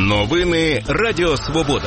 Новини Радіо Свобода.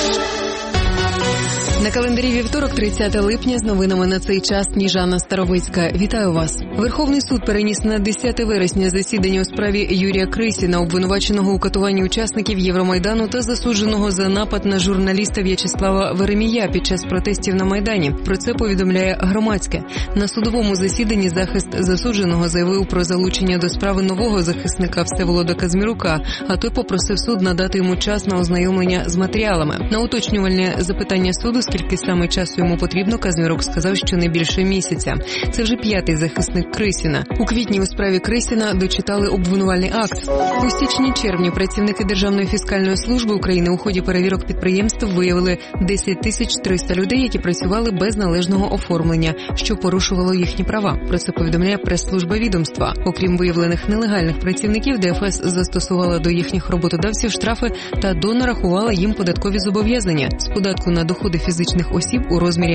На календарі вівторок, 30 липня, з новинами на цей час Сніжана Старовицька. Вітаю вас. Верховний суд переніс на 10 вересня засідання у справі Юрія Крисіна, обвинуваченого у катуванні учасників Євромайдану та засудженого за напад на журналіста В'ячеслава Веремія під час протестів на Майдані. Про це повідомляє Громадське. На судовому засіданні захист засудженого заявив про залучення до справи нового захисника Всеволода Казмірука, а той попросив суд надати йому час на ознайомлення з матеріалами. На уточнювальне запитання суду, скільки саме часу йому потрібно, Казмірук сказав, що не більше місяця. Це вже 5-й захисник Крисіна. У квітні у справі Крисіна дочитали обвинувальний акт. У січні-червні працівники Державної фіскальної служби України у ході перевірок підприємств виявили 10 300 людей, які працювали без належного оформлення, що порушувало їхні права. Про це повідомляє прес-служба відомства. Окрім виявлених нелегальних працівників, ДФС застосувала до їхніх роботодавців штрафи та донарахувала їм податкові зобов'язання з податку на доходи фізичних осіб у розмірі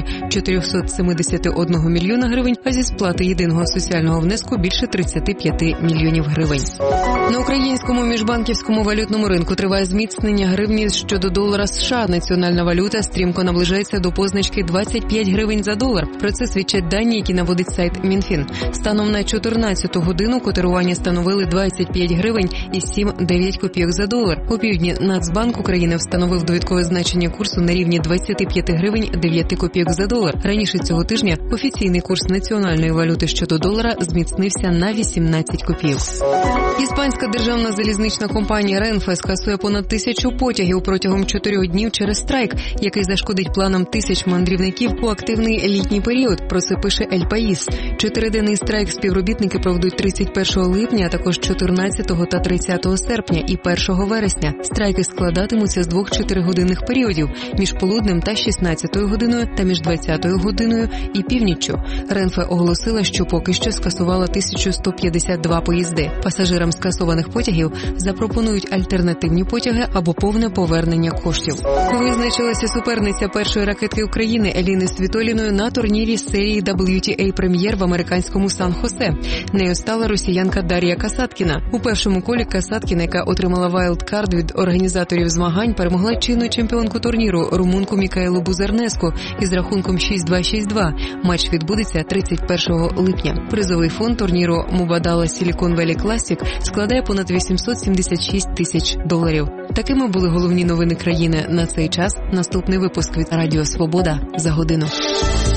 471 мільйона гривень, а зі сплати єдиного соціального внеску більше 35 мільйонів гривень. На українському міжбанківському валютному ринку триває зміцнення гривні щодо долара США. Національна валюта стрімко наближається до позначки 25 гривень за долар. Про це свідчать дані, які наводить сайт Мінфін. Станом на 14-ту годину котирування становили 25 гривень і 7,9 копійок за долар. Опівдні Нацбанк України встановив довідкове значення курсу на рівні 25 гривень 9 копійок за долар. Раніше цього тижня офіційний курс національної валюти щодо долара зміцнився на 18 копійок. Іспанська державна залізнична компанія Renfe скасує понад 1000 потягів протягом 4 днів через страйк, який зашкодить планам тисяч мандрівників у активний літній період. Про це пише El País. 4-денний страйк співробітники проведуть 31 липня, а також 14 та 30 серпня і 1 вересня. Страйки складатимуться з 2-4-годинних періодів між полуднем та 16 годиною та між 20 годиною і північчю. Renfe оголосила, що поки що скасувала 1152 поїзди. Пасажирам скасованих потягів запропонують альтернативні потяги або повне повернення коштів. Визначилася суперниця першої ракетки України Еліни Світоліної на турнірі серії WTA Прем'єр в американському Сан-Хосе. Нею стала росіянка Дар'я Касаткіна. У першому колі Касаткіна, яка отримала вайлдкард від організаторів змагань, перемогла чинну чемпіонку турніру румунку Мікаелу Бузернеску із рахунком 6-2-6-2. Матч відбудеться 31 липня. Призовий фонд турніру Мубадала Silicon Valley Classic складає понад 876 тисяч доларів. Такими були головні новини країни на цей час. Наступний випуск від Радіо Свобода за годину.